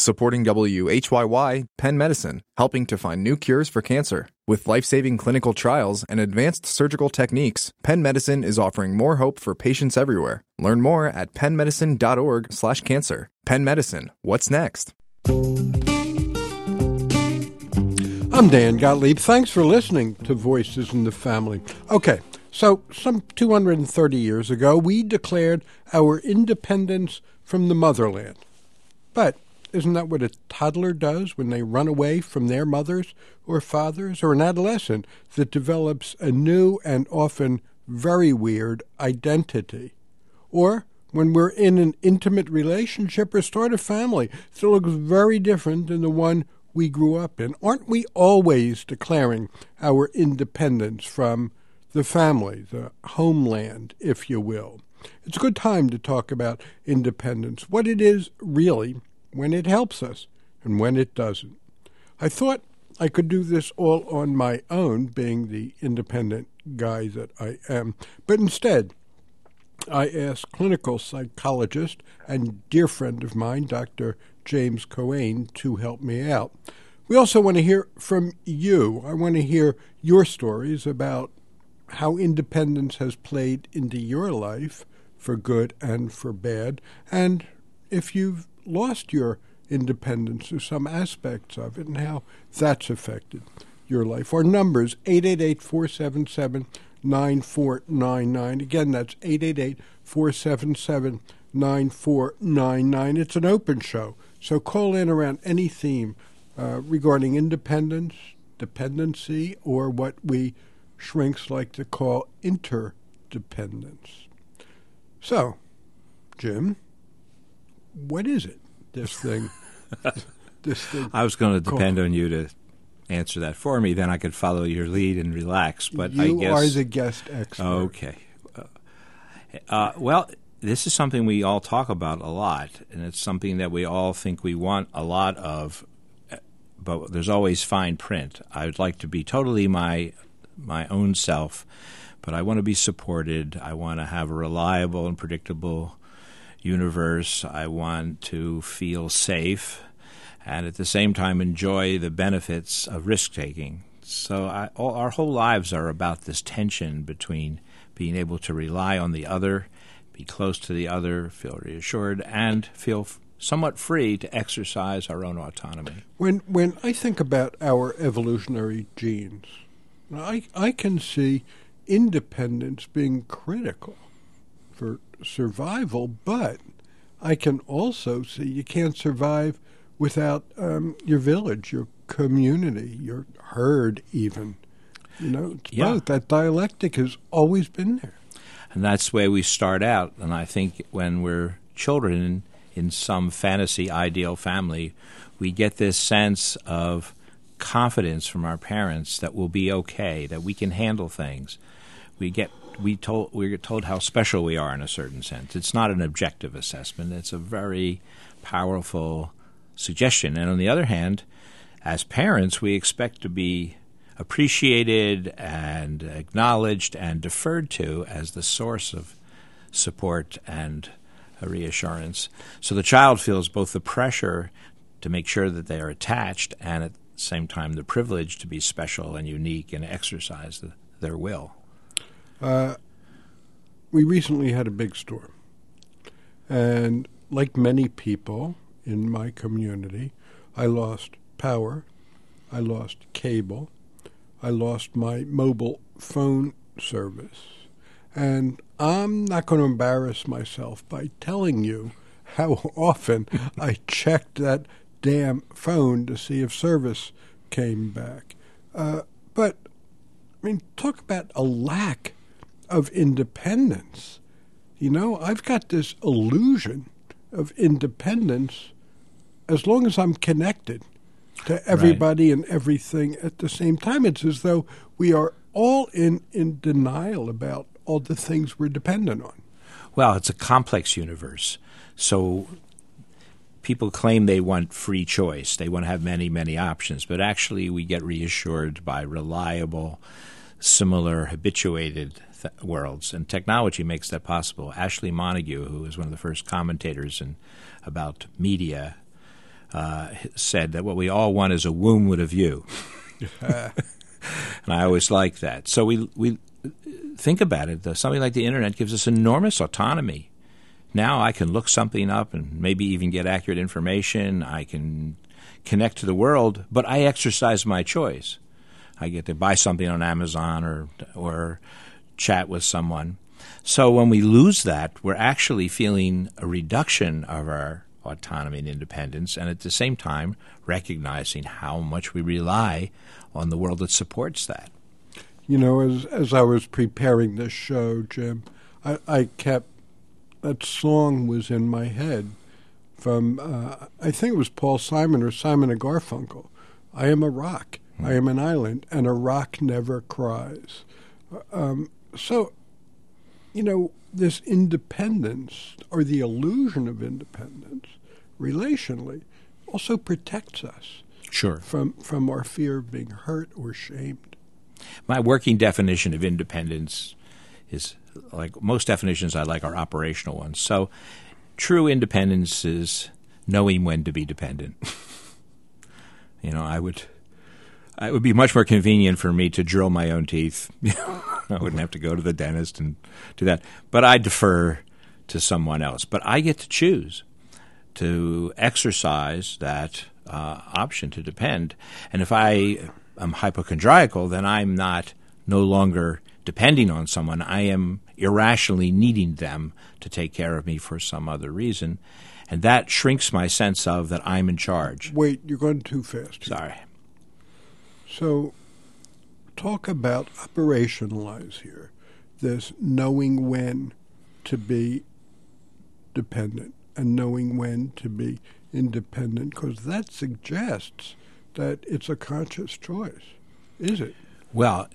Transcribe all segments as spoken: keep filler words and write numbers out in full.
Supporting W H Y Y, Penn Medicine, helping to find new cures for cancer. With life-saving clinical trials and advanced surgical techniques, Penn Medicine is offering more hope for patients everywhere. Learn more at penn medicine dot org slash cancer. Penn Medicine, what's next? I'm Dan Gottlieb. Thanks for listening to Voices in the Family. Okay, so some two hundred thirty years ago, we declared our independence from the motherland. But isn't that what a toddler does when they run away from their mothers or fathers, or an adolescent that develops a new and often very weird identity? Or when we're in an intimate relationship or start a family that looks very different than the one we grew up in? Aren't we always declaring our independence from the family, the homeland, if you will? It's a good time to talk about independence, what it is really, when it helps us and when it doesn't. I thought I could do this all on my own, being the independent guy that I am, but instead I asked clinical psychologist and dear friend of mine, Doctor James Coane, to help me out. We also want to hear from you. I want to hear your stories about how independence has played into your life, for good and for bad, and if you've lost your independence or some aspects of it and how that's affected your life. Our numbers, eight eight eight, four seven seven, nine four nine nine. Again, that's eight eight eight, four seven seven, nine four nine nine. It's an open show, so call in around any theme uh, regarding independence, dependency, or what we shrinks like to call interdependence. So, Jim, what is it, this thing? this thing I was going to called, depend on you to answer that for me. Then I could follow your lead and relax. But you I guess are the guest expert. Okay. Uh, uh, well, this is something we all talk about a lot, and it's something that we all think we want a lot of. But there's always fine print. I would like to be totally my my own self, but I want to be supported. I want to have a reliable and predictable universe. I want to feel safe and at the same time enjoy the benefits of risk-taking. So I, all, our whole lives are about this tension between being able to rely on the other, be close to the other, feel reassured, and feel f- somewhat free to exercise our own autonomy. When when I think about our evolutionary genes, I, I can see independence being critical for survival, but I can also see you can't survive without um, your village, your community, your herd even. You know, it's yeah. both. That dialectic has always been there. And that's where we start out. And I think when we're children in some fantasy ideal family, we get this sense of confidence from our parents that we'll be okay, that we can handle things. We get we told we get told how special we are in a certain sense. It's not an objective assessment. It's a very powerful suggestion. And on the other hand, as parents, we expect to be appreciated and acknowledged and deferred to as the source of support and a reassurance. So the child feels both the pressure to make sure that they are attached and at the same time the privilege to be special and unique and exercise the, their will. Uh, we recently had a big storm, and like many people in my community, I lost power, I lost cable, I lost my mobile phone service, and I'm not going to embarrass myself by telling you how often I checked that damn phone to see if service came back. Uh, but, I mean, talk about a lack of independence. You know, I've got this illusion of independence as long as I'm connected to everybody right. and everything at the same time. It's as though we are all in, in denial about all the things we're dependent on. Well, it's a complex universe. So people claim they want free choice. They want to have many, many options. But actually we get reassured by reliable, similar, habituated th- worlds. And technology makes that possible. Ashley Montagu, who was one of the first commentators in, about media, uh, said that what we all want is a womb with a view. And I always like that. So we we think about it. Something like the Internet gives us enormous autonomy. Now I can look something up and maybe even get accurate information. I can connect to the world, but I exercise my choice. I get to buy something on Amazon or or chat with someone. So when we lose that, we're actually feeling a reduction of our autonomy and independence, and at the same time recognizing how much we rely on the world that supports that. You know, as as I was preparing this show, Jim, I, I kept, that song was in my head from, uh, I think it was Paul Simon or Simon and Garfunkel. I am a rock, mm. I am an island, and a rock never cries. Um, so, you know, this independence, or the illusion of independence, relationally, also protects us. Sure. From from our fear of being hurt or shamed. My working definition of independence is, like most definitions I like, are operational ones. So true independence is knowing when to be dependent. You know, I would it would be much more convenient for me to drill my own teeth. I wouldn't have to go to the dentist and do that. But I defer to someone else. But I get to choose to exercise that uh, option to depend. And if I am hypochondriacal, then I'm not no longer depending on someone. I am irrationally needing them to take care of me for some other reason. And that shrinks my sense of that I'm in charge. Wait, you're going too fast here. Sorry. So talk about, operationalize here, this knowing when to be dependent and knowing when to be independent, because that suggests that it's a conscious choice, is it? Well,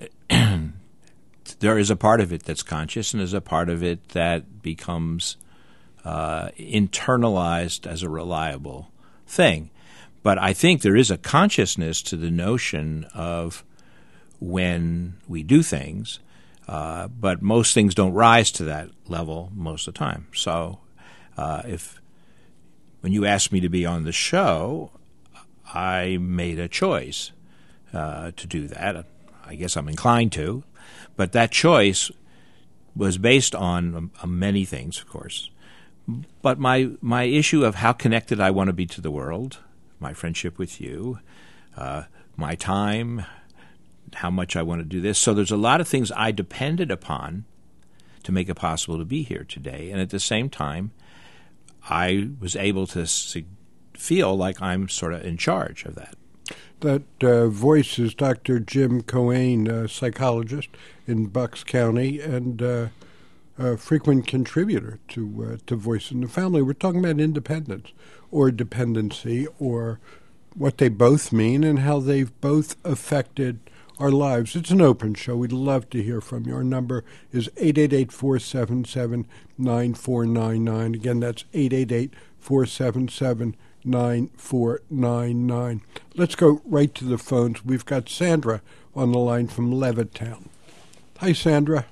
there is a part of it that's conscious, and there's a part of it that becomes uh, internalized as a reliable thing. But I think there is a consciousness to the notion of when we do things, uh, but most things don't rise to that level most of the time. So uh, if when you asked me to be on the show, I made a choice uh, to do that. I guess I'm inclined to. But that choice was based on uh, many things, of course. But my, my issue of how connected I want to be to the world, my friendship with you, uh, my time, how much I want to do this. So there's a lot of things I depended upon to make it possible to be here today. And at the same time, I was able to se- feel like I'm sort of in charge of that. That uh, voice is Doctor Jim Cohen, a psychologist in Bucks County and uh, a frequent contributor to uh, to Voice in the Family. We're talking about independence or dependency, or what they both mean and how they've both affected our lives. It's an open show. We'd love to hear from you. Our number is eight eight eight, four seven seven, nine four nine nine. Again, that's eight eight eight, four seven seven, nine four nine nine. Let's go right to the phones. We've got Sandra on the line from Levittown. Hi, Sandra.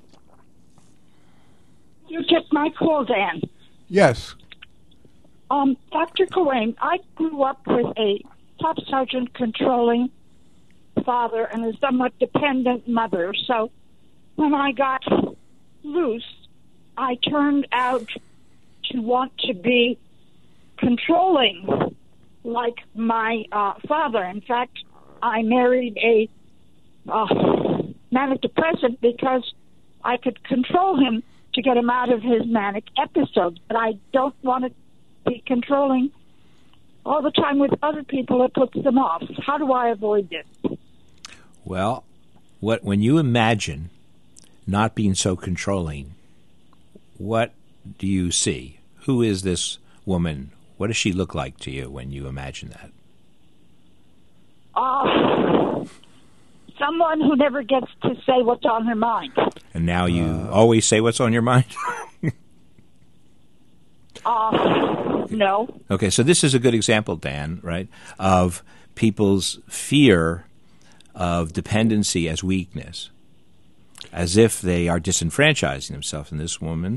You took my call, Dan. Yes. Um, Doctor Cohen, I grew up with a top sergeant controlling father and a somewhat dependent mother. So when I got loose, I turned out to want to be controlling like my uh, father. In fact, I married a uh, manic depressant because I could control him to get him out of his manic episodes. But I don't want to be controlling all the time with other people. It puts them off. How do I avoid this? Well, what when you imagine not being so controlling, what do you see? Who is this woman? What does she look like to you when you imagine that? Uh, someone who never gets to say what's on her mind. And now you uh, always say what's on your mind? uh, no. Okay, so this is a good example, Dan, right, of people's fear of dependency as weakness, as if they are disenfranchising themselves. And this woman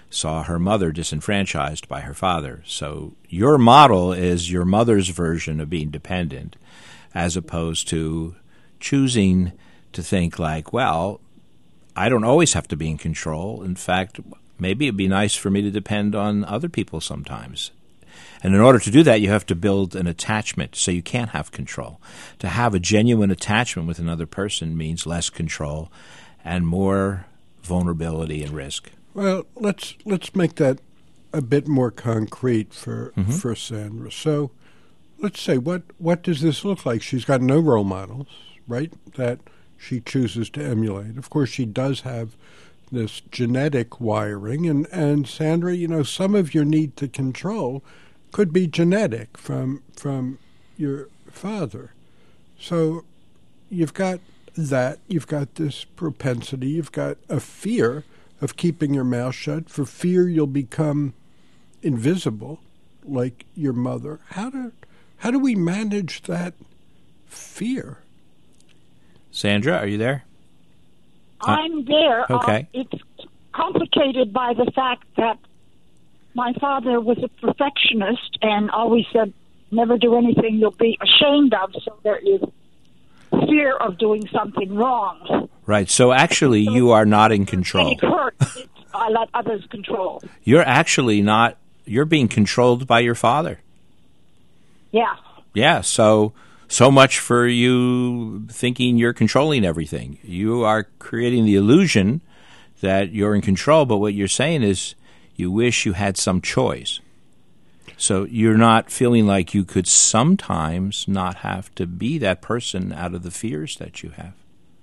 saw her mother disenfranchised by her father. So your model is your mother's version of being dependent, as opposed to choosing to think like, well, I don't always have to be in control. In fact, maybe it'd be nice for me to depend on other people sometimes. And in order to do that, you have to build an attachment so you can't have control. To have a genuine attachment with another person means less control and more vulnerability and risk. Well, let's let's make that a bit more concrete for mm-hmm. for Sandra. So let's say, what, what does this look like? She's got no role models, right, that she chooses to emulate. Of course, she does have this genetic wiring. And, and Sandra, you know, some of your need to control could be genetic from from your father. So you've got that. You've got this propensity. You've got a fear of keeping your mouth shut. For fear you'll become invisible like your mother. How do, how do we manage that fear? Sandra, are you there? I'm there. Okay. Uh, it's complicated by the fact that my father was a perfectionist and always said, never do anything you'll be ashamed of, so there is fear of doing something wrong. Right. So actually so you are not in control. It hurts. It, I let others control. You're actually not, you're being controlled by your father. Yeah. Yeah, so so much for you thinking you're controlling everything. You are creating the illusion that you're in control, but what you're saying is you wish you had some choice. So you're not feeling like you could sometimes not have to be that person out of the fears that you have.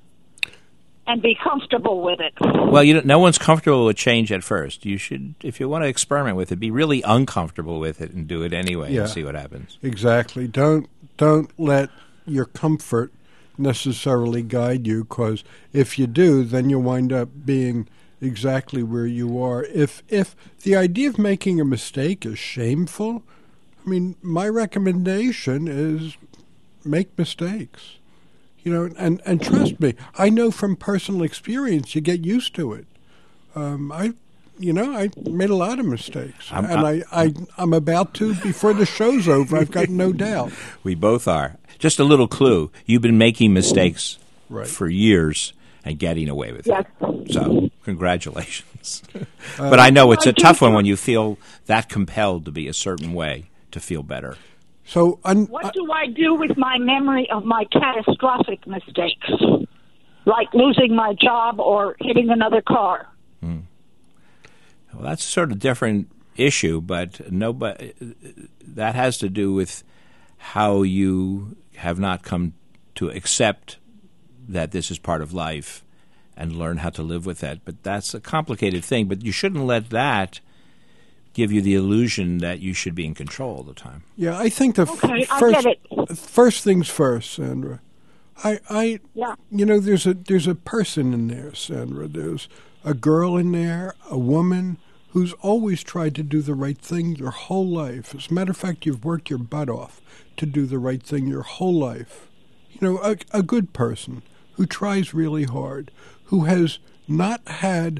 And be comfortable with it. Well, you don't, no one's comfortable with change at first. You should, if you want to experiment with it, be really uncomfortable with it and do it anyway yeah, and see what happens. Exactly. Don't don't let your comfort necessarily guide you, because if you do, then you'll wind up being exactly where you are. If if the idea of making a mistake is shameful, I mean, my recommendation is make mistakes. You know, and, and trust me, I know from personal experience, you get used to it. Um, I, you know, I made a lot of mistakes, I'm, and I, I, I'm about to before the show's over. I've got no doubt. We both are. Just a little clue: you've been making mistakes right. for years and getting away with yes. it. So, congratulations. uh, but I know it's a tough one when you feel that compelled to be a certain way to feel better. So, un- what do I do with my memory of my catastrophic mistakes, like losing my job or hitting another car? Hmm. Well, that's a sort of different issue, but nobody, that has to do with how you have not come to accept that this is part of life and learn how to live with that. But that's a complicated thing, but you shouldn't let that give you the illusion that you should be in control all the time. Yeah, I think the okay, f- first, I get it. first things first, Sandra. I, I, yeah. you know, there's a there's a person in there, Sandra. There's a girl in there, a woman who's always tried to do the right thing your whole life. As a matter of fact, you've worked your butt off to do the right thing your whole life. You know, a, a good person who tries really hard, who has not had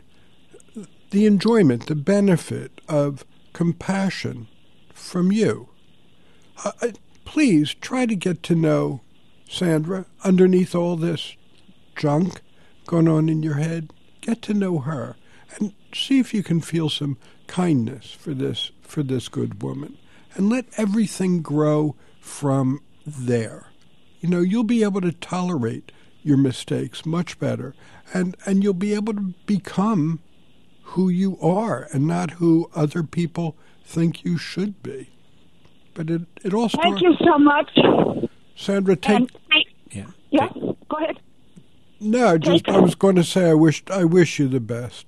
the enjoyment, the benefit of compassion from you. Uh, please try to get to know Sandra underneath all this junk going on in your head. Get to know her and see if you can feel some kindness for this for this good woman, and let everything grow from there. You know, you'll be able to tolerate your mistakes much better, and, and you'll be able to become who you are and not who other people think you should be. But it, it all starts... Thank you so much. Sandra, take... And I, Yeah. yeah, go ahead. No, just I was going to say I wish I wish you the best.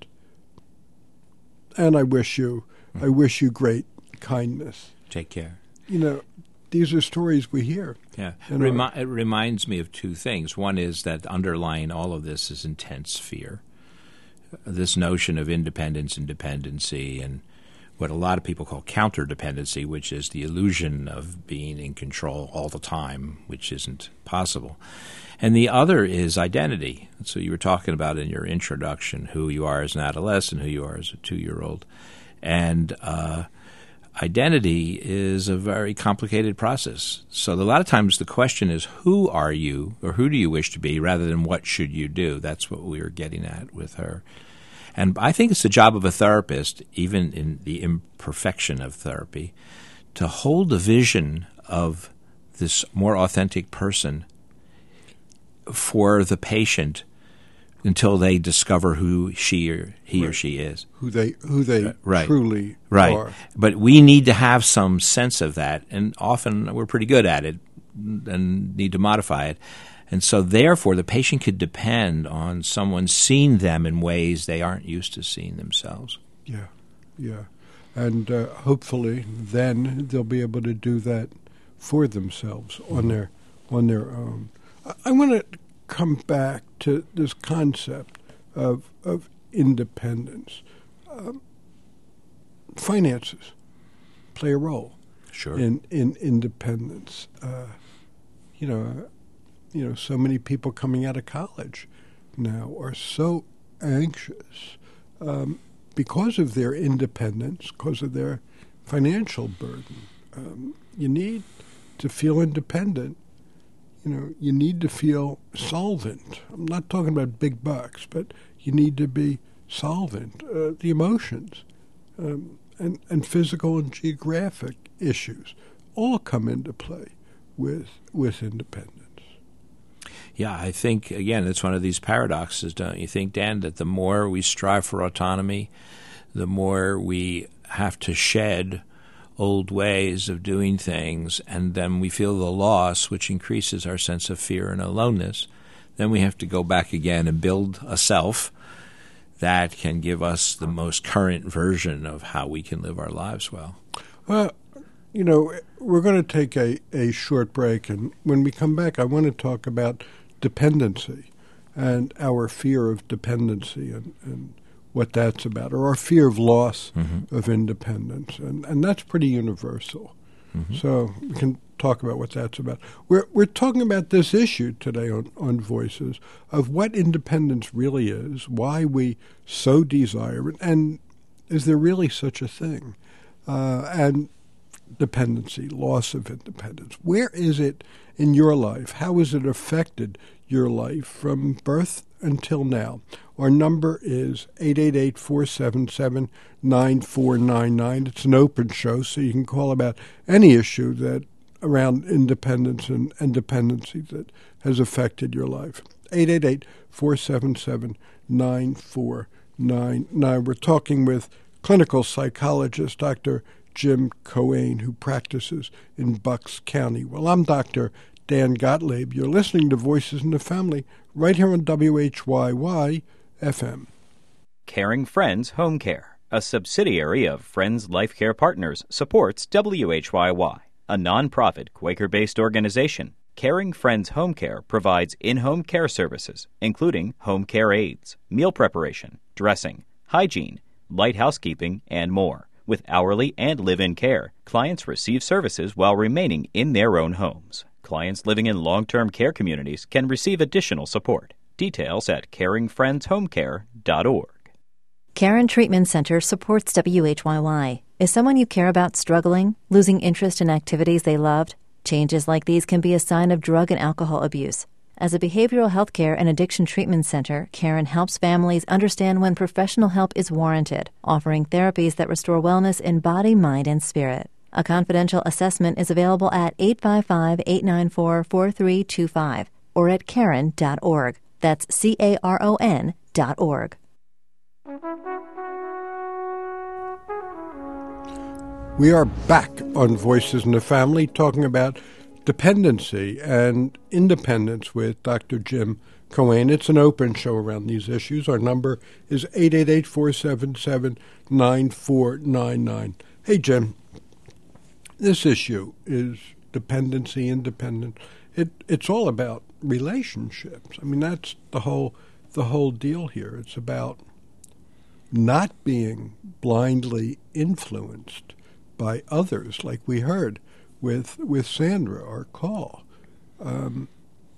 And I wish you I wish you great kindness. Take care. You know, these are stories we hear. Yeah. You know, Remi- it reminds me of two things. One is that underlying all of this is intense fear. This notion of independence and dependency and what a lot of people call counterdependency, which is the illusion of being in control all the time, which isn't possible. And the other is identity. So you were talking about in your introduction who you are as an adolescent, who you are as a two-year-old. And uh, identity is a very complicated process. So a lot of times the question is, who are you, or who do you wish to be, rather than what should you do? That's what we were getting at with her. And I think it's the job of a therapist, even in the imperfection of therapy, to hold the vision of this more authentic person for the patient until they discover who she or he right. or she is. Who they who they uh, right. truly right. are. But we need to have some sense of that, and often we're pretty good at it and need to modify it. And so therefore the patient could depend on someone seeing them in ways they aren't used to seeing themselves. Yeah, yeah. And uh, hopefully then they'll be able to do that for themselves on mm-hmm. their on their own. I, I want to come back to this concept of of independence. Um, finances play a role sure. in, in independence. Uh, you know, you know, so many people coming out of college now are so anxious um, because of their independence, because of their financial burden. Um, you need to feel independent. You know, you need to feel solvent. I'm not talking about big bucks, but you need to be solvent. Uh, the emotions um, and, and physical and geographic issues all come into play with with independence. Yeah, I think, again, it's one of these paradoxes, don't you think, Dan, that the more we strive for autonomy, the more we have to shed old ways of doing things, and then we feel the loss, which increases our sense of fear and aloneness. Then we have to go back again and build a self that can give us the most current version of how we can live our lives well. Well, you know, we're going to take a, a short break, and when we come back, I want to talk about dependency and our fear of dependency and, and what that's about, or our fear of loss mm-hmm. of independence. And, and that's pretty universal. Mm-hmm. So we can talk about what that's about. We're we're talking about this issue today on, on Voices of what independence really is, why we so desire it, and is there really such a thing? Uh, and dependency, loss of independence. Where is it in your life? How has it affected your life from birth until now? Our number is eight eight eight, four seven seven, nine four nine nine. It's an open show, so you can call about any issue that around independence and, and dependency that has affected your life. eight eight eight, four seven seven, nine four nine nine. We're talking with clinical psychologist Doctor Jim Cohen, who practices in Bucks County. Well, I'm Doctor Dan Gottlieb. You're listening to Voices in the Family right here on W H Y Y F M. Caring Friends Home Care, a subsidiary of Friends Life Care Partners, supports W H Y Y, a nonprofit Quaker-based organization. Caring Friends Home Care provides in-home care services, including home care aides, meal preparation, dressing, hygiene, light housekeeping, and more. With hourly and live-in care, clients receive services while remaining in their own homes. Clients living in long-term care communities can receive additional support. Details at caring friends home care dot org. Caron Treatment Center supports W H Y Y. Is someone you care about struggling, losing interest in activities they loved? Changes like these can be a sign of drug and alcohol abuse. As a behavioral health care and addiction treatment center, Caron helps families understand when professional help is warranted, offering therapies that restore wellness in body, mind, and spirit. A confidential assessment is available at eight five five, eight nine four, four three two five or at caron dot org. That's C A R O N dot org. We are back on Voices in the Family talking about dependency and independence with Doctor Jim Cohen. It's an open show around these issues. Our number is eight eight eight, four seven seven, nine four nine nine. Hey, Jim, this issue is dependency, independence. It, it's all about relationships. I mean, that's the whole the whole deal here. It's about, not being blindly influenced by others, like we heard with with Sandra, our call. Um,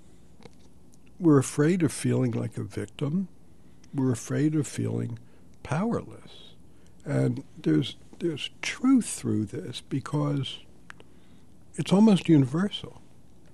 we're afraid of feeling like a victim. We're afraid of feeling powerless. And there's there's truth through this because it's almost universal.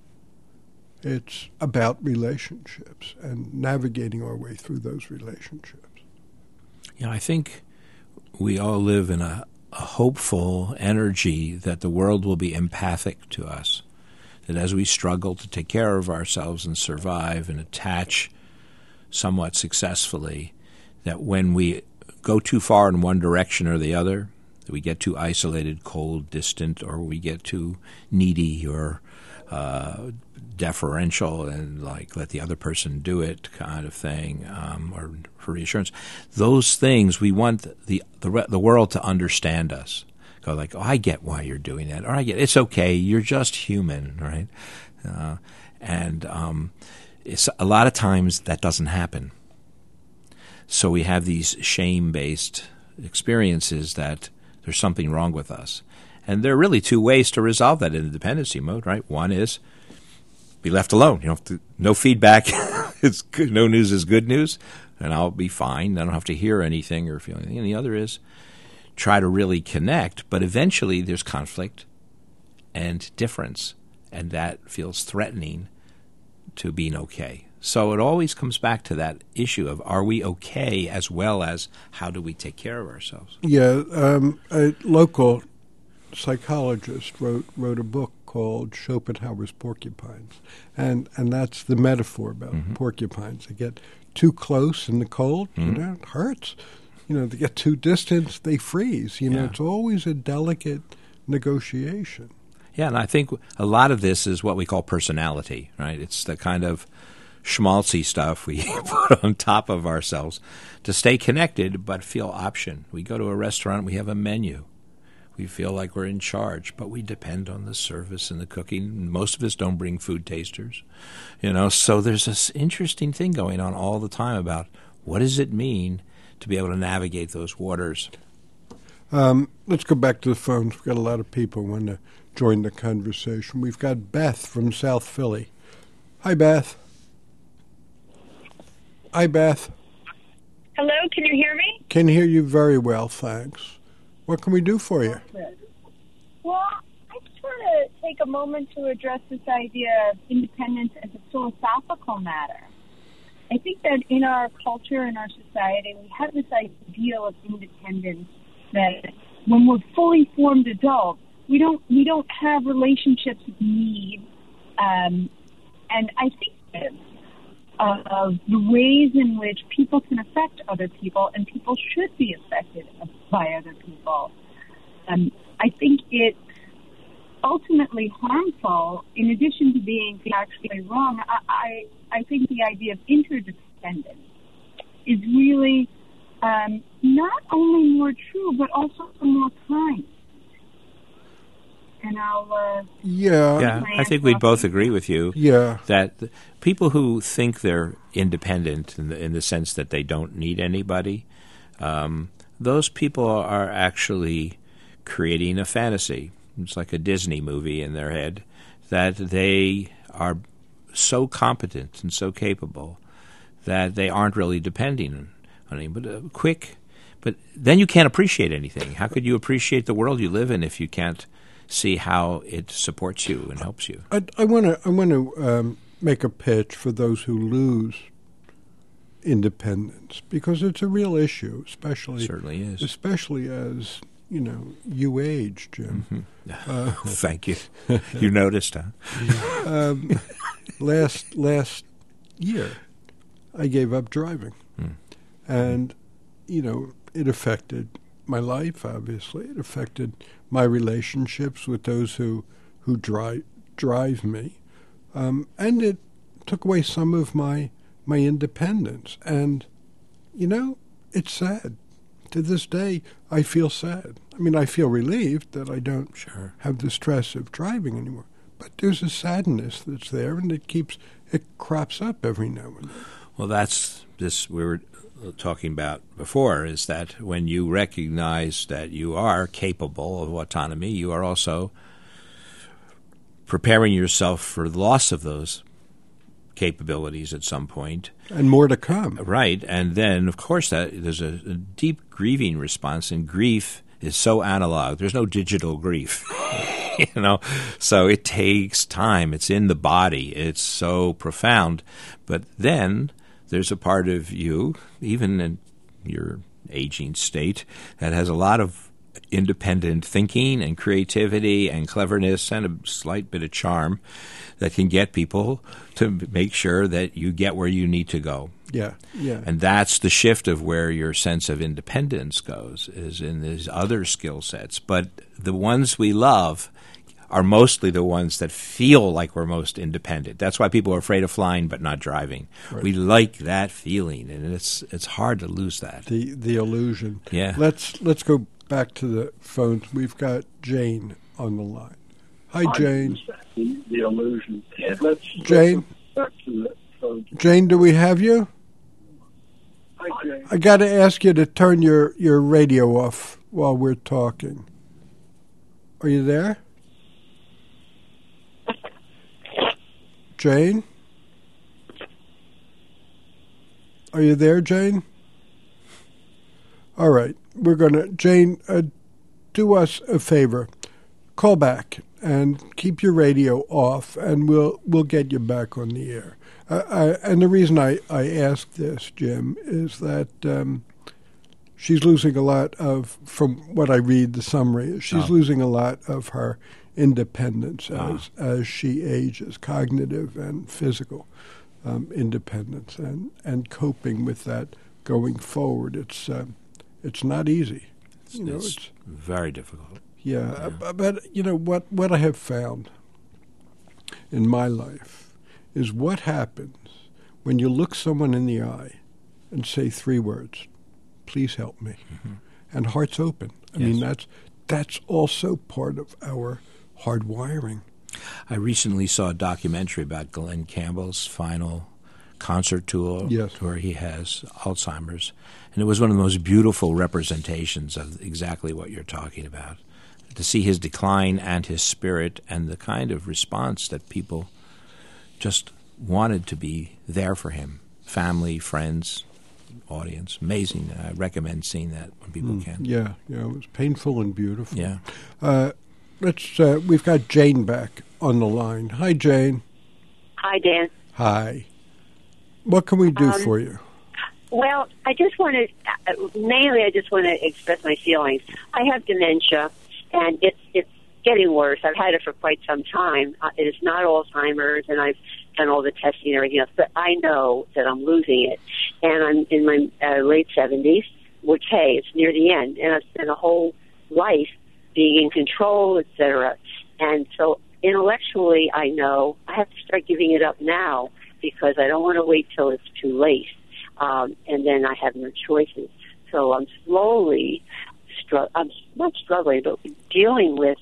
It's about relationships and navigating our way through those relationships. Yeah, I think we all live in a, a hopeful energy that the world will be empathic to us, that as we struggle to take care of ourselves and survive and attach somewhat successfully, that when we go too far in one direction or the other, that we get too isolated, cold, distant, or we get too needy or uh, deferential and like let the other person do it kind of thing, um, or for reassurance. Those things, we want the, the the world to understand us. Go like, oh, I get why you're doing that, or I get it's okay. You're just human, right? Uh, and um, it's a lot of times that doesn't happen. So we have these shame-based experiences that there's something wrong with us. And there are really two ways to resolve that in the dependency mode, right? One is be left alone. You know, no feedback. It's good. No news is good news, and I'll be fine. I don't have to hear anything or feel anything. And the other is try to really connect, but eventually there's conflict and difference, and that feels threatening to being okay. So it always comes back to that issue of are we okay as well as how do we take care of ourselves? Yeah, um, a local psychologist wrote wrote a book called Schopenhauer's Porcupines, and and that's the metaphor about mm-hmm. porcupines. They get too close in the cold, mm-hmm. you know, it hurts. You know, they get too distant, they freeze. You know, yeah. It's always a delicate negotiation. Yeah, and I think a lot of this is what we call personality, right? It's the kind of schmaltzy stuff we put on top of ourselves to stay connected but feel option. We go to a restaurant, we have a menu. We feel like we're in charge, but we depend on the service and the cooking. Most of us don't bring food tasters. You know, so there's this interesting thing going on all the time about what does it mean to be able to navigate those waters. Um, let's go back to the phones. We've got a lot of people who want to join the conversation. We've got Beth from South Philly. Hi, Beth. Hi, Beth. Hello, can you hear me? Can hear you very well, thanks. What can we do for you? Well, I just want to take a moment to address this idea of independence as a philosophical matter. I think that in our culture, in our society, we have this ideal of independence that when we're fully formed adults, we don't we don't have relationships of need, um, and I think that of the ways in which people can affect other people and people should be affected by other people. Um, I think it's ultimately harmful, in addition to being actually wrong. I, I, I think the idea of interdependence is really um, not only more true, but also more kind. And I'll uh, yeah, yeah. I think we'd both agree with you. Yeah, that the people who think they're independent in the, in the sense that they don't need anybody, um, those people are actually creating a fantasy. It's like a Disney movie in their head that they are so competent and so capable that they aren't really depending on anyone. But uh, quick, but then you can't appreciate anything. How could you appreciate the world you live in if you can't see how it supports you and helps you? I want to I want to um, make a pitch for those who lose independence, because it's a real issue, especially it certainly is, especially as you know you age, Jim. Mm-hmm. Uh, Thank you. You noticed, huh? um, last last year, I gave up driving, mm. and you know it affected my life. Obviously, it affected my relationships with those who who drive drive me, um, and it took away some of my my independence. And you know, it's sad. To this day, I feel sad. I mean, I feel relieved that I don't sure. have the stress of driving anymore. But there's a sadness that's there, and it keeps it crops up every now and then. Well, that's this. We were talking about before, is that when you recognize that you are capable of autonomy, you are also preparing yourself for the loss of those capabilities at some point. And more to come. Right. And then, of course, that there's a, a deep grieving response, and grief is so analog. There's no digital grief. You know, so it takes time. It's in the body. It's so profound. But then there's a part of you, even in your aging state, that has a lot of independent thinking and creativity and cleverness and a slight bit of charm that can get people to make sure that you get where you need to go. Yeah, yeah. And that's the shift of where your sense of independence goes, is in these other skill sets. But the ones we love are mostly the ones that feel like we're most independent. That's why people are afraid of flying but not driving. Right. We like that feeling, and it's it's hard to lose that. The the illusion. Yeah. Let's let's go back to the phones. We've got Jane on the line. Hi, Jane. The illusion. Let's Jane. Back to the phones. Jane, do we have you? Hi, Jane. I got to ask you to turn your, your radio off while we're talking. Are you there? Jane? Are you there, Jane? All right. We're going to, Jane, uh, do us a favor. Call back and keep your radio off, and we'll we'll get you back on the air. Uh, I, and the reason I, I ask this, Jim, is that um, she's losing a lot of, from what I read, the summary, she's Oh. losing a lot of her independence Ah. as as she ages, cognitive and physical um, independence, and, and coping with that going forward. It's um, it's not easy. It's, You know, it's it's- very difficult. Yeah, uh, bu- but you know what? What I have found in my life is what happens when you look someone in the eye and say three words: "Please help me," Mm-hmm. and hearts open. I mean, Yes. that's that's also part of our hardwiring. I recently saw a documentary about Glenn Campbell's final concert tour, Yes. where he has Alzheimer's, and it was one of the most beautiful representations of exactly what you're talking about. To see his decline and his spirit and the kind of response that people just wanted to be there for him, family, friends, audience. Amazing. I recommend seeing that when people Mm, can. Yeah, yeah, it was painful and beautiful. Yeah. Uh, let's. Uh, we've got Jane back on the line. Hi, Jane. Hi, Dan. Hi. What can we do Um, for you? Well, I just want to, uh, mainly I just want to express my feelings. I have dementia, and it's it's getting worse. I've had it for quite some time. Uh, it is not Alzheimer's, and I've done all the testing and everything else, but I know that I'm losing it. And I'm in my uh, late seventies, which, hey, it's near the end, and I've spent a whole life being in control, et cetera. And so intellectually, I know I have to start giving it up now because I don't want to wait till it's too late. Um, and then I have no choices. So I'm slowly, str- I'm not struggling, but dealing with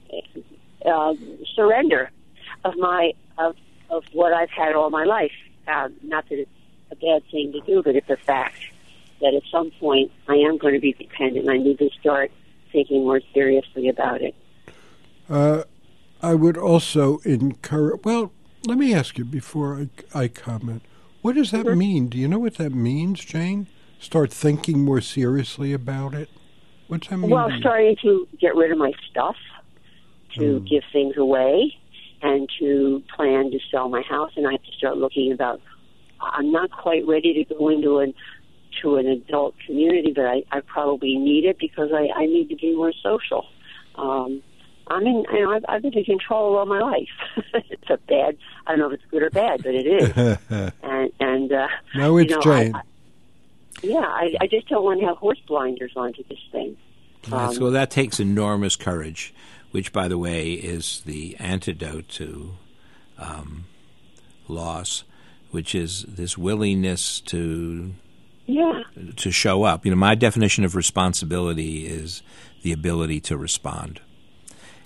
uh, surrender of my of of what I've had all my life. Um, not that it's a bad thing to do, but it's a fact that at some point I am going to be dependent. I need to start thinking more seriously about it. Uh, I would also encourage. Well, let me ask you before I, I comment. What does that mean? Do you know what that means, Jane? Start thinking more seriously about it? What's that mean? Well, to you? starting to get rid of my stuff, to Mm. give things away, and to plan to sell my house. And I have to start looking about. I'm not quite ready to go into an to an adult community, but I, I probably need it because I, I need to be more social. Um, I mean, you know, I've, I've been in control all my life. It's a bad. I don't know if it's good or bad, but it is. and and uh, No, it's you know, Jane. I, I, yeah, I, I just don't want to have horse blinders onto this thing. That's- Um, well, that takes enormous courage, which, by the way, is the antidote to um, loss, which is this willingness to Yeah. to show up. You know, my definition of responsibility is the ability to respond.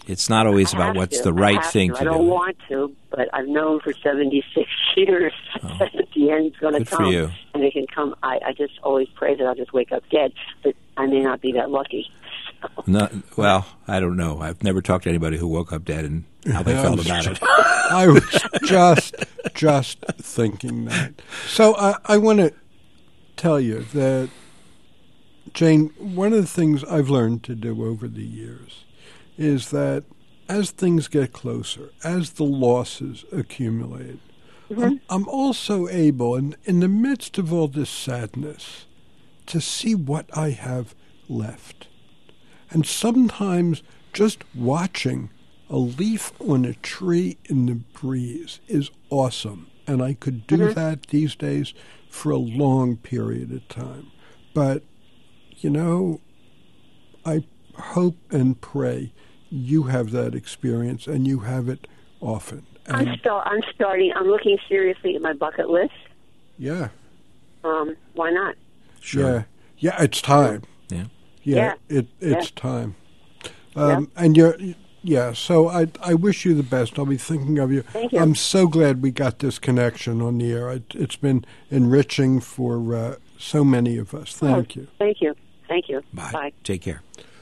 it's not always I about have what's to. the right I have thing to. to, I do. don't want to, but I've known for seventy-six years Oh. that at the end's going to Good for come. you. And it can come. I, I just always pray that I'll just wake up dead, but I may not be that lucky. No, well, I don't know. I've never talked to anybody who woke up dead and how they felt about it. I was just just thinking that. So I, I want to tell you that, Jane, one of the things I've learned to do over the years is that as things get closer, as the losses accumulate, Mm-hmm. I'm, I'm also able, in, in the midst of all this sadness, to see what I have left. And sometimes just watching a leaf on a tree in the breeze is awesome. And I could do Mm-hmm. that these days for a long period of time. But, you know, I hope and pray you have that experience and you have it often. And I'm, still, I'm starting. I'm looking seriously at my bucket list. yeah, Um, why not? Sure. yeah, yeah, it's time. Yeah. Yeah, Yeah. it it's Yeah. time. Um, And you're, yeah. So I I wish you the best. I'll be thinking of you. Thank you. I'm so glad we got this connection on the air. It, it's been enriching for uh, so many of us. Thank Oh, you. Thank you. Thank you. Bye. Bye. Take care.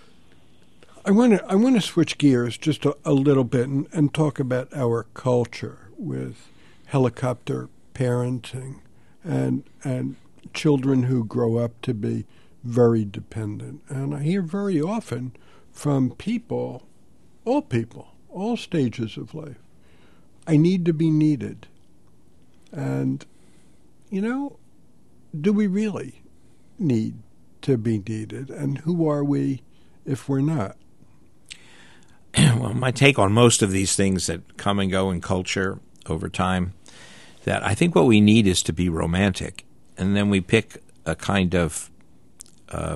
I want to I want to switch gears just a, a little bit and, and talk about our culture with helicopter parenting and and children who grow up to be very dependent. And I hear very often from people, all people, all stages of life, I need to be needed. And, you know, do we really need to be needed? And who are we if we're not? Well, my take on most of these things that come and go in culture over time, that I think what we need is to be romantic. And then we pick a kind of uh,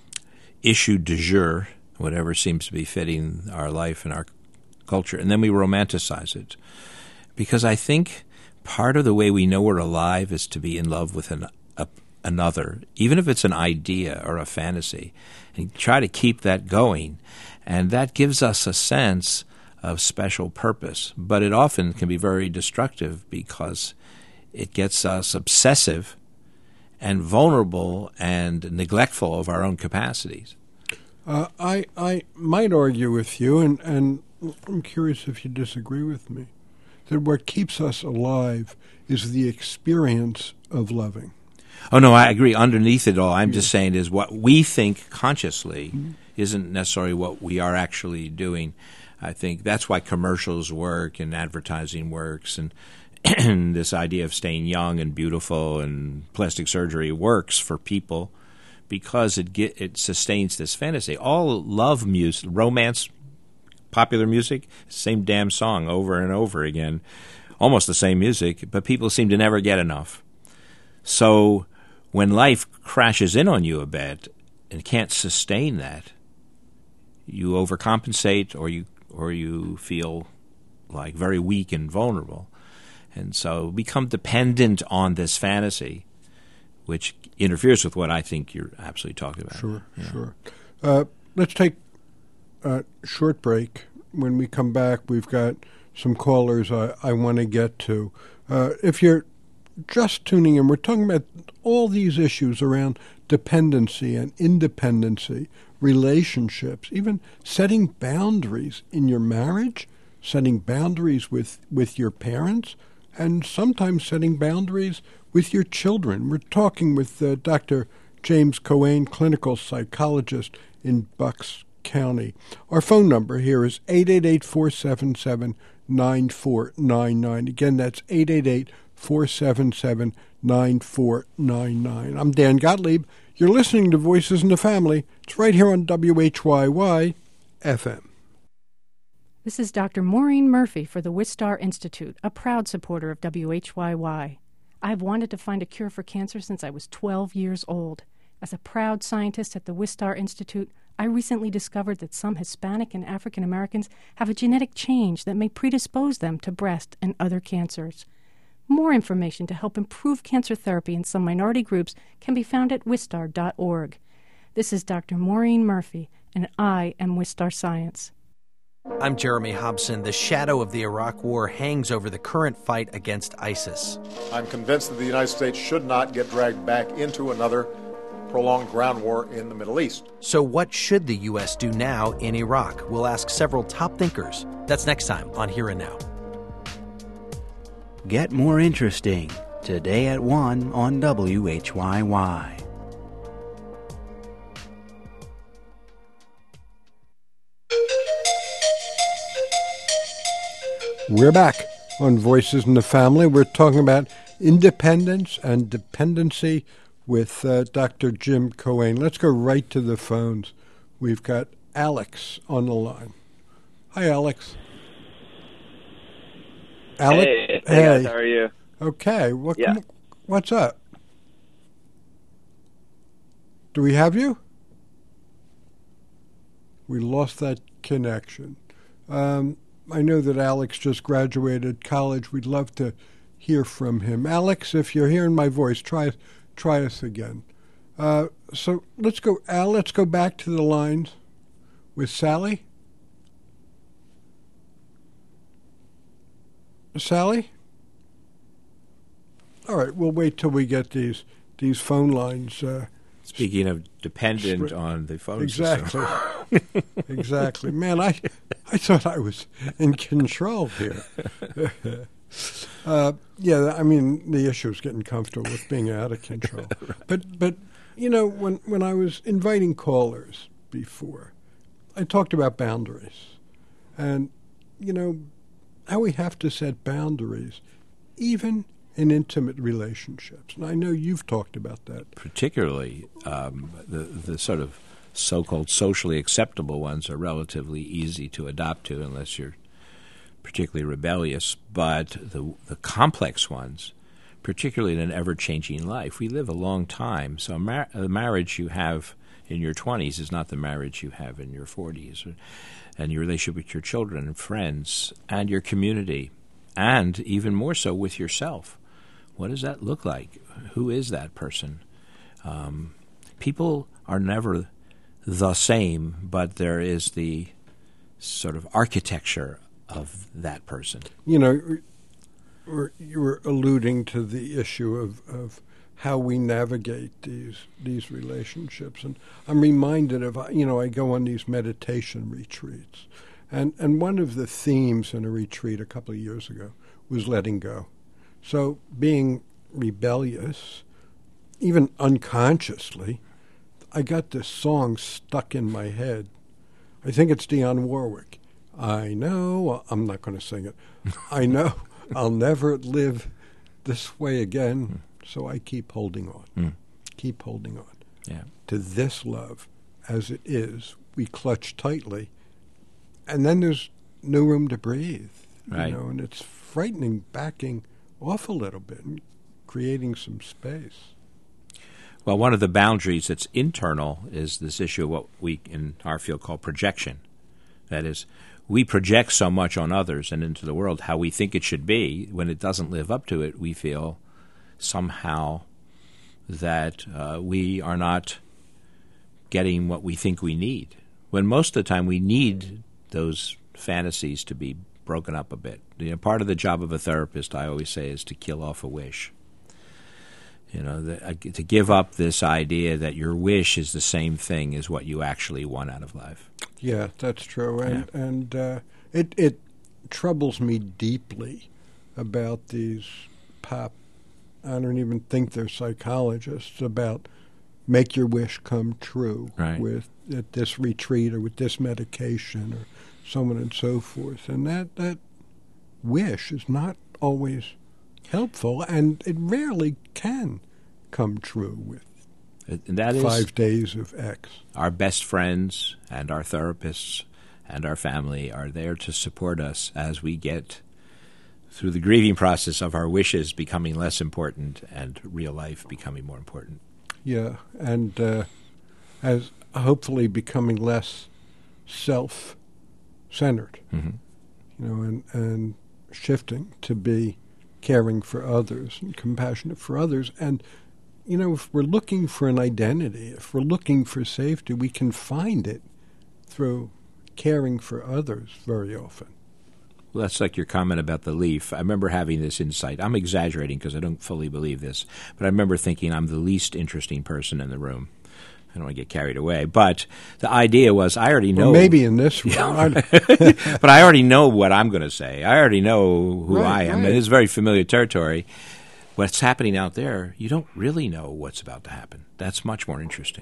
issue du jour, whatever seems to be fitting our life and our culture, and then we romanticize it. Because I think part of the way we know we're alive is to be in love with an, a, another, even if it's an idea or a fantasy, and try to keep that going. And that gives us a sense of special purpose. But it often can be very destructive because it gets us obsessive and vulnerable and neglectful of our own capacities. Uh, I I might argue with you, and, and I'm curious if you disagree with me, that what keeps us alive is the experience of loving. Oh, no, I agree. Underneath it all, I'm just saying is what we think consciously Mm-hmm. isn't necessarily what we are actually doing. I think that's why commercials work and advertising works, and, and this idea of staying young and beautiful and plastic surgery works for people because it get, it sustains this fantasy. All love music, romance, popular music, same damn song over and over again, almost the same music, but people seem to never get enough. So when life crashes in on you a bit and can't sustain that, you overcompensate or you or you feel like very weak and vulnerable. And so become dependent on this fantasy, which interferes with what I think you're absolutely talking about. Sure, Yeah. sure. Uh, let's take a short break. When we come back, we've got some callers I, I want to get to. Uh, if you're just tuning in, we're talking about all these issues around dependency and independency, relationships, even setting boundaries in your marriage, setting boundaries with, with your parents, and sometimes setting boundaries with your children. We're talking with uh, Doctor James Coane, clinical psychologist in Bucks County. Our phone number here is eight eight eight, four seven seven, nine four nine nine. Again, that's eight eight eight, four seven seven, nine four nine nine. I'm Dan Gottlieb. You're listening to Voices in the Family. It's right here on W H Y Y F M. This is Doctor Maureen Murphy for the Wistar Institute, a proud supporter of W H Y Y. I've wanted to find a cure for cancer since I was twelve years old. As a proud scientist at the Wistar Institute, I recently discovered that some Hispanic and African Americans have a genetic change that may predispose them to breast and other cancers. More information to help improve cancer therapy in some minority groups can be found at wistar dot org. This is Doctor Maureen Murphy, and I am Wistar Science. I'm Jeremy Hobson. The shadow of the Iraq War hangs over the current fight against ISIS. I'm convinced that the United States should not get dragged back into another prolonged ground war in the Middle East. So what should the U S do now in Iraq? We'll ask several top thinkers. That's next time on Here and Now. Get more interesting today at one on W H Y Y. We're back on Voices in the Family. We're talking about independence and dependency with uh, Doctor Jim Cohen. Let's go right to the phones. We've got Alex on the line. Hi, Alex. Alex? Hey, hey, guys, how are you? Okay. What, yeah. What's up? Do we have you? We lost that connection. Um, I know that Alex just graduated college. We'd love to hear from him. Alex, if you're hearing my voice, try try us again. Uh, so let's go, Al, let's go back to the lines with Sally. Sally? All right, we'll wait till we get these these phone lines. Uh, Speaking of dependent on the phone exactly. system. Exactly. Man, I I thought I was in control here. uh, yeah, I mean, the issue is getting comfortable with being out of control. Right. But, but you know, when, when I was inviting callers before, I talked about boundaries. And, you know, how we have to set boundaries, even in intimate relationships. And I know you've talked about that. Particularly um, the, the sort of so-called socially acceptable ones are relatively easy to adopt to unless you're particularly rebellious. But the the complex ones, particularly in an ever-changing life, we live a long time. So a mar- the marriage you have in your twenties is not the marriage you have in your forties. And your relationship with your children and friends and your community, and even more so with yourself. What does that look like? Who is that person? Um, people are never the same, but there is the sort of architecture of that person. You know, you were alluding to the issue of, of how we navigate these these relationships. And I'm reminded of, you know, I go on these meditation retreats. And, and one of the themes in a retreat a couple of years ago was letting go. So being rebellious, even unconsciously, I got this song stuck in my head. I think it's Dionne Warwick. I know, I'm not going to sing it. I know I'll never live this way again, so I keep holding on. Mm. Keep holding on. Yeah. To this love as it is, we clutch tightly, and then there's no room to breathe. Right. You know, and it's frightening, backing off a little bit and creating some space. Well, one of the boundaries that's internal is this issue of what we in our field call projection. That is, we project so much on others and into the world how we think it should be. When it doesn't live up to it, we feel somehow that uh, we are not getting what we think we need. When most of the time we need those fantasies to be broken up a bit. You know, part of the job of a therapist, I always say, is to kill off a wish. You know, the, uh, to give up this idea that your wish is the same thing as what you actually want out of life. Yeah, that's true. And, yeah. and uh, it, it troubles me deeply about these pop, I don't even think they're psychologists, about make your wish come true right. with at this retreat or with this medication or so on and so forth. And that, that wish is not always helpful, and it rarely can come true with and that five is days of X. Our best friends and our therapists and our family are there to support us as we get through the grieving process of our wishes becoming less important and real life becoming more important. Yeah, and uh, as hopefully becoming less self-centered, mm-hmm. you know, and, and shifting to be caring for others and compassionate for others. And, you know, if we're looking for an identity, if we're looking for safety, we can find it through caring for others very often. Well, that's like your comment about the leaf. I remember having this insight. I'm exaggerating because I don't fully believe this, but I remember thinking I'm the least interesting person in the room. I don't want to get carried away, but the idea was I already know. Well, maybe in this room. Yeah, but I already know what I'm going to say. I already know who right, I am. Right. It is very familiar territory. What's happening out there, you don't really know what's about to happen. That's much more interesting.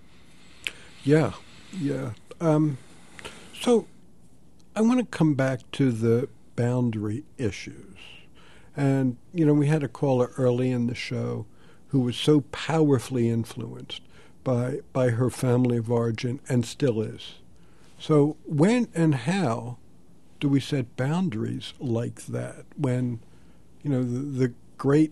Yeah, yeah. Um, so I want to come back to the boundary issues. And, you know, we had a caller early in the show who was so powerfully influenced by by her family of origin and still is. So when and how do we set boundaries like that when, you know, the, the great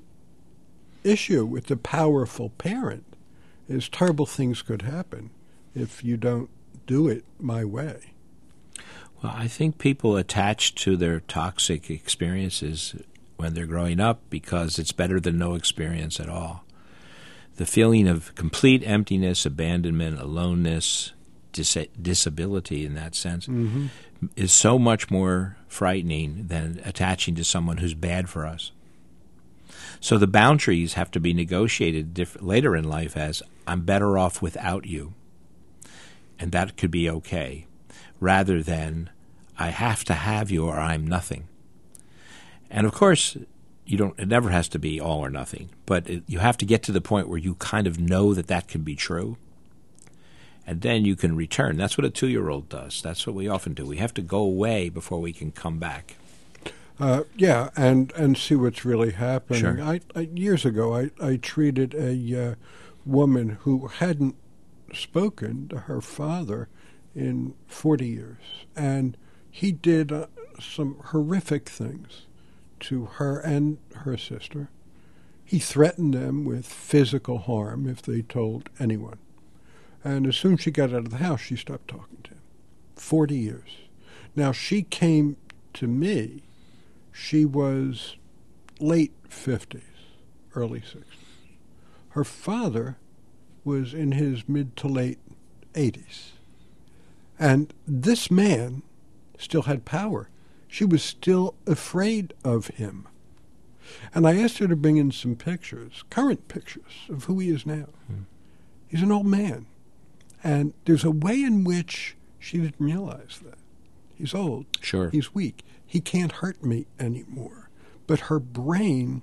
issue with the powerful parent is terrible things could happen if you don't do it my way? Well, I think people attach to their toxic experiences when they're growing up because it's better than no experience at all. The feeling of complete emptiness, abandonment, aloneness, dis- disability in that sense Mm-hmm. is so much more frightening than attaching to someone who's bad for us. So the boundaries have to be negotiated diff- later in life as, I'm better off without you. And that could be okay, rather than, I have to have you or I'm nothing. And of course, you don't. It never has to be all or nothing, but it, you have to get to the point where you kind of know that that can be true, and then you can return. That's what a two-year-old does. That's what we often do. We have to go away before we can come back. Uh, yeah, and, and see what's really happening. Sure. I, I, years ago, I, I treated a uh, woman who hadn't spoken to her father in forty years, and he did uh, some horrific things to her and her sister. He threatened them with physical harm if they told anyone. And as soon as she got out of the house, she stopped talking to him. Forty years. Now, she came to me, she was late fifties, early sixties. Her father was in his mid to late eighties. And this man still had power. She was still afraid of him. And I asked her to bring in some pictures, current pictures, of who he is now. Mm. He's an old man. And there's a way in which she didn't realize that. He's old. Sure. He's weak. He can't hurt me anymore. But her brain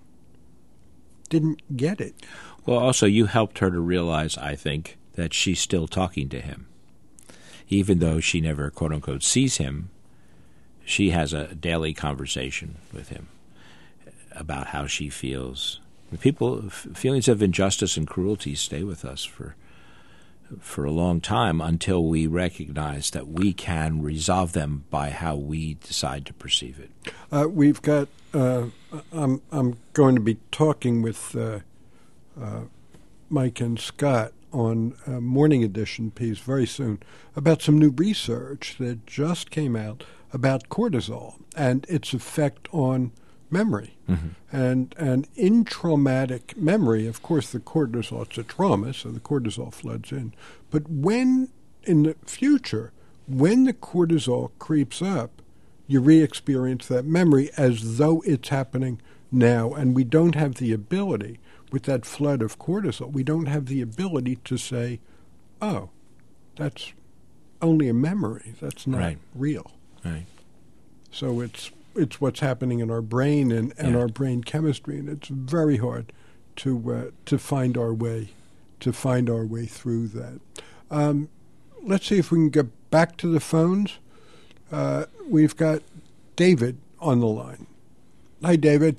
didn't get it. Well, also, you helped her to realize, I think, that she's still talking to him. Even though she never, quote-unquote, sees him, she has a daily conversation with him about how she feels. People, feelings of injustice and cruelty stay with us for for a long time until we recognize that we can resolve them by how we decide to perceive it. Uh, we've got. Uh, I'm I'm going to be talking with uh, uh, Mike and Scott on a Morning Edition piece very soon about some new research that just came out about cortisol and its effect on memory. Mm-hmm. And and in traumatic memory, of course, the cortisol, it's a trauma, so the cortisol floods in. But when, in the future, when the cortisol creeps up, you re-experience that memory as though it's happening now. And we don't have the ability, with that flood of cortisol, we don't have the ability to say, oh, that's only a memory. That's not right. real. Right. So it's it's what's happening in our brain and, and yeah. our brain chemistry, and it's very hard to uh, to find our way to find our way through that. Um, let's see if we can get back to the phones. Uh, we've got David on the line. Hi, David.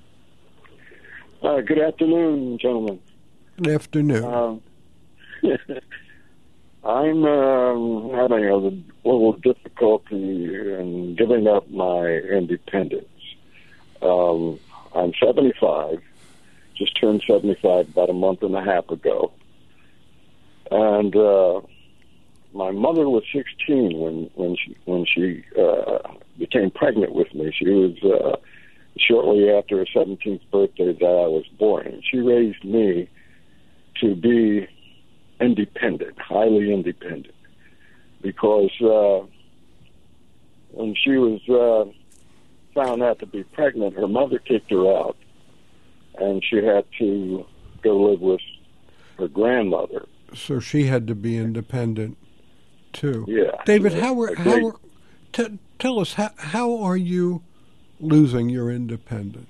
Uh, good afternoon, gentlemen. Good afternoon. Um, I'm um, having a little difficulty in giving up my independence. Um, I'm seventy-five, just turned seventy-five about a month and a half ago. And uh, my mother was sixteen when, when she, when she uh, became pregnant with me. She was uh, shortly after her seventeenth birthday that I was born. She raised me to be independent, highly independent, because uh, when she was uh, found out to be pregnant, her mother kicked her out, and she had to go live with her grandmother. So she had to be independent too. Yeah. David, how are, A how great- are, t- tell us how how are you losing your independence?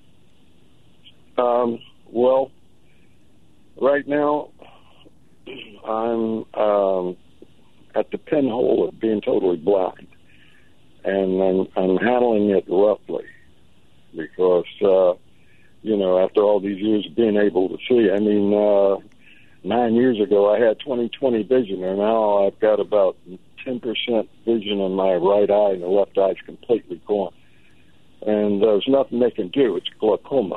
Um, well, right now, I'm um, at the pinhole of being totally blind, and I'm, I'm handling it roughly because, uh, you know, after all these years of being able to see, I mean, uh, nine years ago I had twenty twenty vision, and now I've got about ten percent vision in my right eye, and the left eye's completely gone. And there's nothing they can do. It's glaucoma.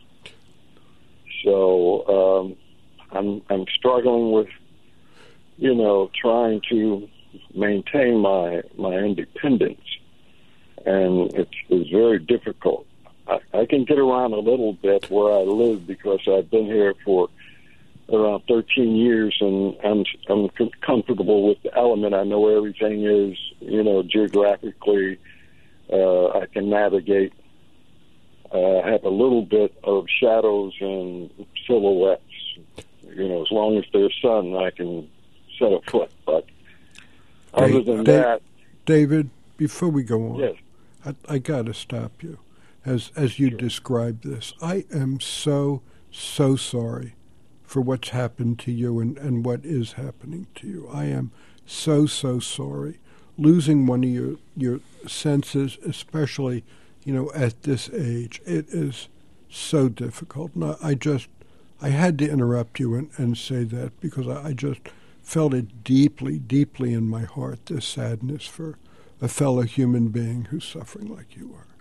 So um, I'm I'm struggling with, you know, trying to maintain my my independence, and it's, it's very difficult. I, I can get around a little bit where I live because I've been here for around thirteen years, and I'm I'm com- comfortable with the element. I know where everything is, you know, geographically. Uh, I can navigate. Uh, have a little bit of shadows and silhouettes. You know, as long as there's sun, I can set a foot. But other than Da- that, David, before we go on, yes. I, I got to stop you. As as you describe this, I am so so sorry for what's happened to you and, and what is happening to you. I am so so sorry. Losing one of your your senses, especially, you know, at this age, it is so difficult. And I, I just, I had to interrupt you and, and say that because I, I just felt it deeply, deeply in my heart, this sadness for a fellow human being who's suffering like you are.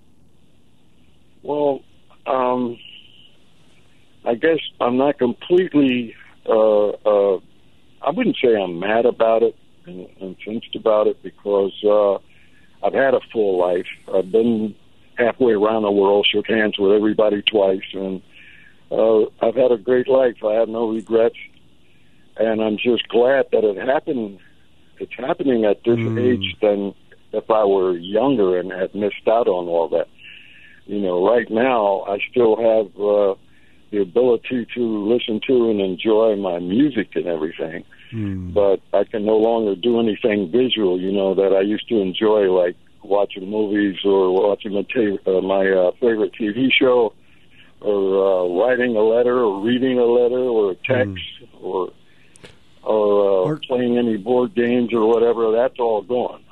Well, um, I guess I'm not completely, uh, uh, I wouldn't say I'm mad about it and, and incensed about it because uh, I've had a full life. I've been halfway around the world, shook hands with everybody twice, and uh, I've had a great life. I have no regrets, and I'm just glad that it happened. It's happening at this Mm. age than if I were younger and had missed out on all that. You know, right now I still have uh, the ability to listen to and enjoy my music and everything, Mm. but I can no longer do anything visual, you know, that I used to enjoy, like watching movies or watching my, t- uh, my uh, favorite T V show or uh, writing a letter or reading a letter or a text Mm. or or, uh, Or- playing any board games or whatever. That's all gone.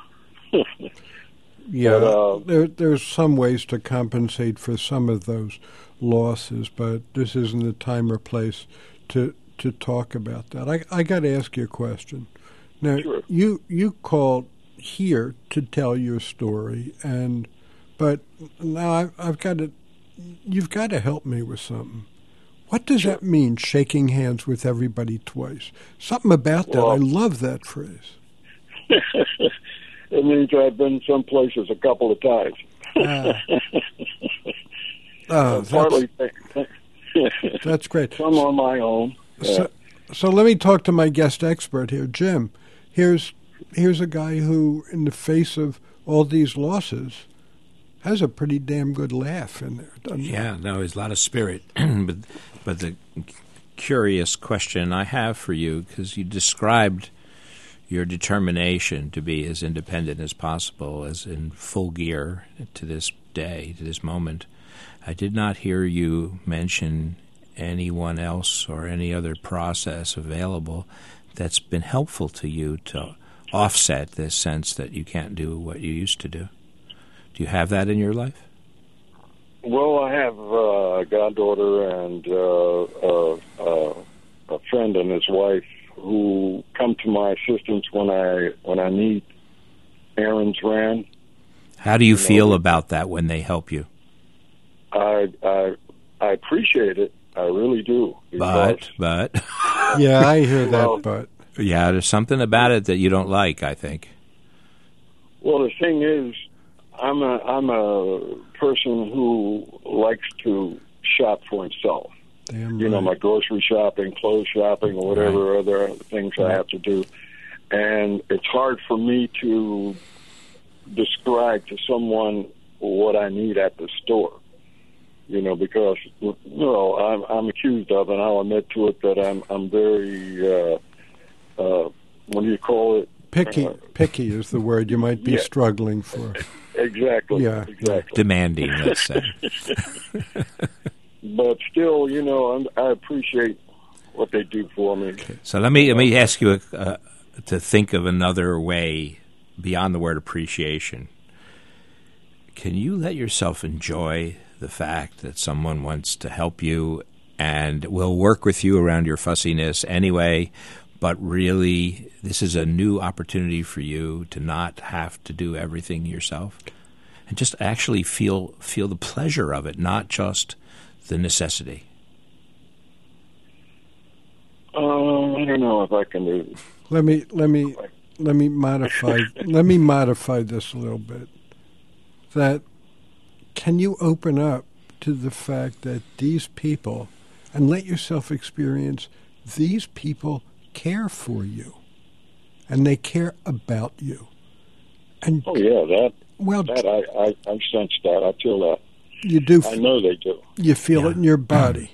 Yeah, But, uh, there, there's some ways to compensate for some of those losses, but this isn't the time or place to to talk about that. I, I got to ask you a question. Now, Sure. you you called here to tell your story, and but now I've, I've got to. You've got to help me with something. What does that mean? Shaking hands with everybody twice. Something about that. Well- I love that phrase. It means I've been some places a couple of times. Ah. Oh, Partly, That's great. some on my own. So, so let me talk to my guest expert here, Jim. Here's here's a guy who, in the face of all these losses, has a pretty damn good laugh in there, doesn't he? Yeah, no, there's a lot of spirit. but but the curious question I have for you, because you described your determination to be as independent as possible, as in full gear to this day, to this moment. I did not hear you mention anyone else or any other process available that's been helpful to you to offset this sense that you can't do what you used to do. Do you have that in your life? Well, I have uh, a goddaughter and uh, uh, uh, a friend and his wife who come to my assistance when I when I need errands ran. How do you You know, feel about that when they help you? I I I appreciate it. I really do. But, but, Yeah, I hear that, Well- but yeah, there's something about it that you don't like, I think. Well, the thing is, I'm a I'm a person who likes to shop for himself. damn You know, right. my grocery shopping, clothes shopping, or whatever other things I have to do. And it's hard for me to describe to someone what I need at the store. You know, because you know I'm I'm accused of, and I'll admit to it that I'm I'm very uh, uh, what do you call it? Picky. Uh, picky is the word you might be yeah. struggling for. Exactly. Yeah. Exactly. Demanding, let's say. But still, you know, I'm, I appreciate what they do for me. So let me let me ask you uh, to think of another way beyond the word appreciation. Can you let yourself enjoy the fact that someone wants to help you and will work with you around your fussiness anyway, but really this is a new opportunity for you to not have to do everything yourself and just actually feel feel the pleasure of it, not just the necessity? Uh, I don't know if I can do. Let me let me let me modify let me modify this a little bit. That can you open up to the fact that these people, and let yourself experience, these people care for you, and they care about you. And oh yeah, that well, that I, I I sense that. I feel that. You do. I know they do. You feel Yeah. it in your body.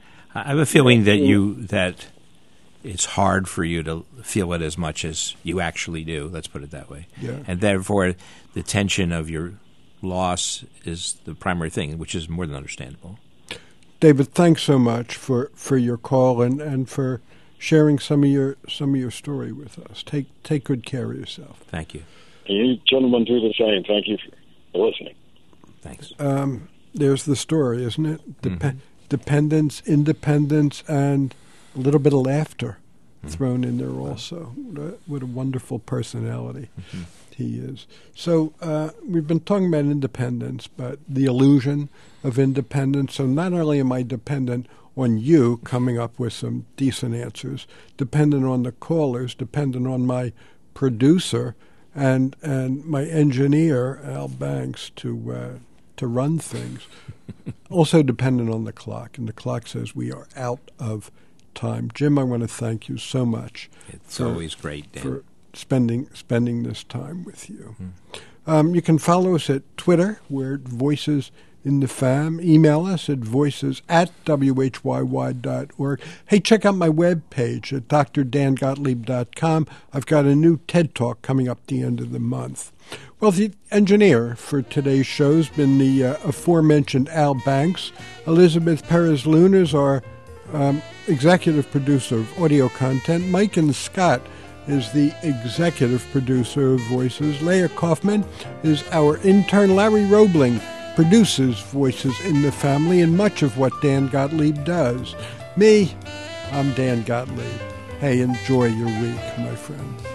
I have a feeling that you that it's hard for you to feel it as much as you actually do. Let's put it that way. Yeah. And therefore, the tension of your loss is the primary thing, which is more than understandable. David, thanks so much for, for your call and, and for sharing some of your some of your story with us. Take take good care of yourself. Thank you. And you gentlemen do the same. Thank you for listening. Thanks. Um, there's the story, isn't it? Dep- Mm-hmm. Dependence, independence, and a little bit of laughter Mm-hmm. thrown in there also. What a, what a wonderful personality Mm-hmm. he is. So uh, we've been talking about independence, but the illusion of independence. So not only am I dependent on you coming up with some decent answers, dependent on the callers, dependent on my producer and and my engineer, Al Banks, to uh, to run things. Also dependent on the clock, and the clock says we are out of time. Jim, I want to thank you so much. It's for, always great, Dan. for spending spending this time with you. Mm-hmm. Um, you can follow us at Twitter. We're Voices in the Fam. Email us at voices at w h y y dot org. Hey, check out my webpage at d r dan gottlieb dot com. I've got a new TED Talk coming up the end of the month. Well, the engineer for today's show has been the uh, aforementioned Al Banks. Elizabeth Perez Luna is our um, executive producer of audio content. Mike and Scott is the executive producer of Voices. Leah Kaufman is our intern. Larry Roebling produces Voices in the Family and much of what Dan Gottlieb does. Me, I'm Dan Gottlieb. Hey, enjoy your week, my friend.